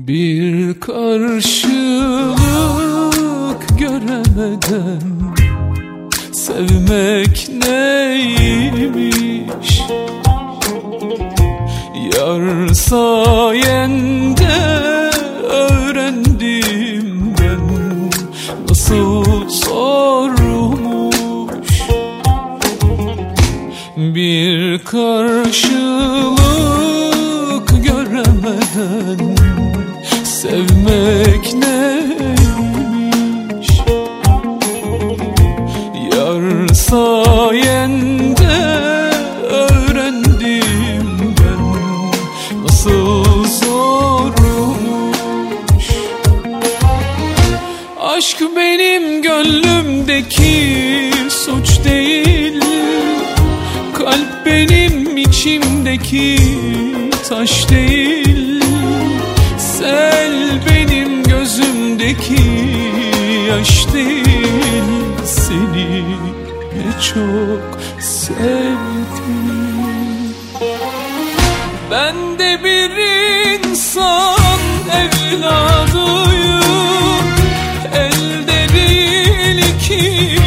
Bir karşılık göremeden sevmek neymiş? Yar sayende öğrendim ben nasıl zormuş. Bir karşılık göremeden sevmek neymiş? Yar sayende öğrendim ben nasıl zormuş. Aşk benim gönlümdeki suç değil, kalp benim içimdeki taş değil, sel benim gözümdeki yaş değil. Seni ne çok sevdim. Ben de bir insan evladıyım, elde değil ki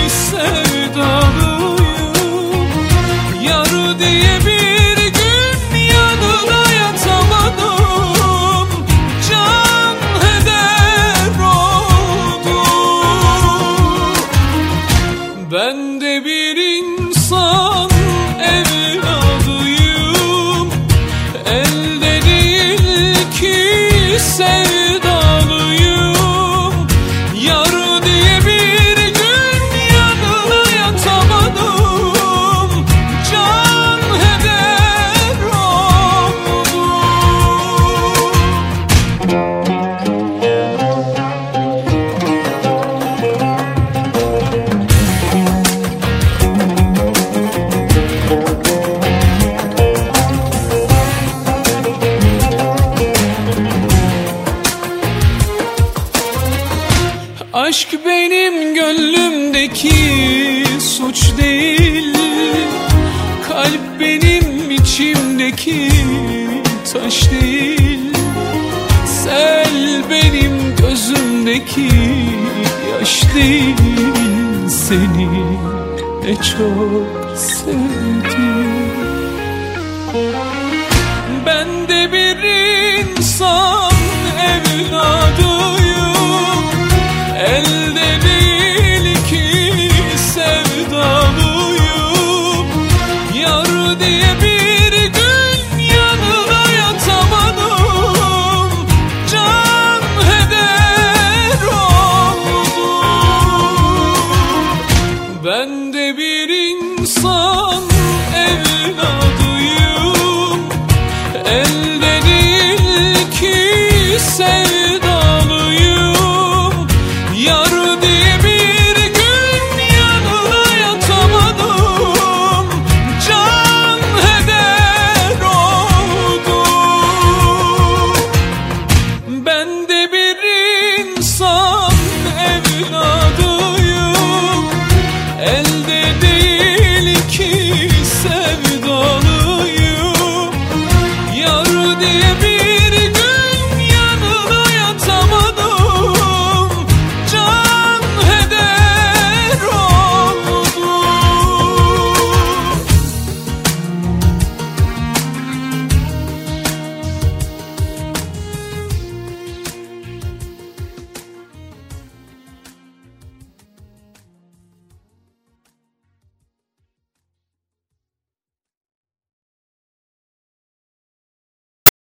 sevdalıyım. Yar diye bir gün yanına yatamadım, can heder oldum. Ben de bir insan evladıyım, elde değil ki sevdalıyım. Yar diye bir gün yanına yatamadım, can heder oldum. Aşk benim gönlümdeki suç değil, kalp benim içimdeki taş değil, sel benim gözümdeki yaş değil. Seni ne çok sevdim.